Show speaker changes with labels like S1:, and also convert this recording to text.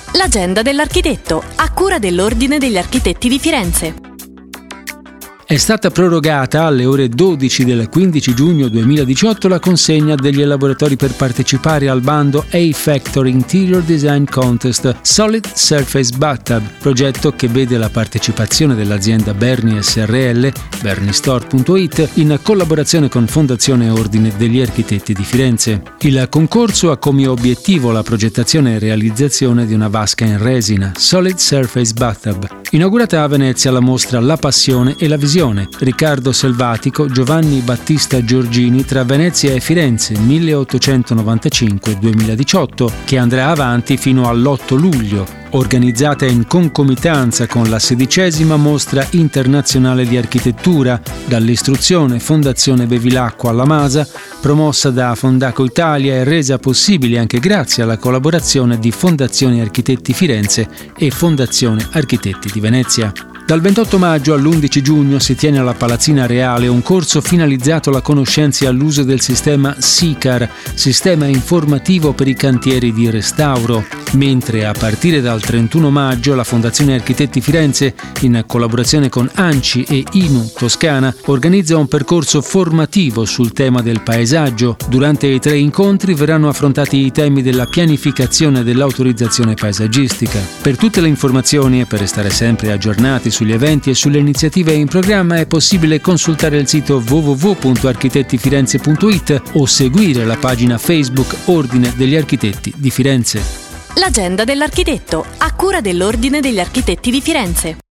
S1: L'agenda dell'architetto, a cura dell'Ordine degli Architetti di Firenze.
S2: È stata prorogata alle ore 12 del 15 giugno 2018 la consegna degli elaboratori per partecipare al bando A-Factor Interior Design Contest Solid Surface Bathtub, progetto che vede la partecipazione dell'azienda Berni SRL, bernistore.it, in collaborazione con Fondazione Ordine degli Architetti di Firenze. Il concorso ha come obiettivo la progettazione e realizzazione di una vasca in resina, Solid Surface Bathtub. Inaugurata a Venezia la mostra La Passione e la Visione, Riccardo Selvatico, Giovanni Battista Giorgini tra Venezia e Firenze 1895-2018, che andrà avanti fino all'8 luglio, organizzata in concomitanza con la 16ª Mostra Internazionale di Architettura dall'istruzione Fondazione Bevilacqua alla Masa, promossa da Fondaco Italia e resa possibile anche grazie alla collaborazione di Fondazione Architetti Firenze e Fondazione Architetti di Venezia. Dal 28 maggio all'11 giugno si tiene alla Palazzina Reale un corso finalizzato alla conoscenza e all'uso del sistema SICAR, Sistema Informativo per i Cantieri di Restauro, mentre a partire dal 31 maggio la Fondazione Architetti Firenze, in collaborazione con ANCI e INU Toscana, organizza un percorso formativo sul tema del paesaggio. Durante i 3 incontri verranno affrontati i temi della pianificazione e dell'autorizzazione paesaggistica. Per tutte le informazioni e per restare sempre aggiornati sugli eventi e sulle iniziative in programma è possibile consultare il sito www.architettifirenze.it o seguire la pagina Facebook Ordine degli Architetti di Firenze.
S1: L'agenda dell'architetto, a cura dell'Ordine degli Architetti di Firenze.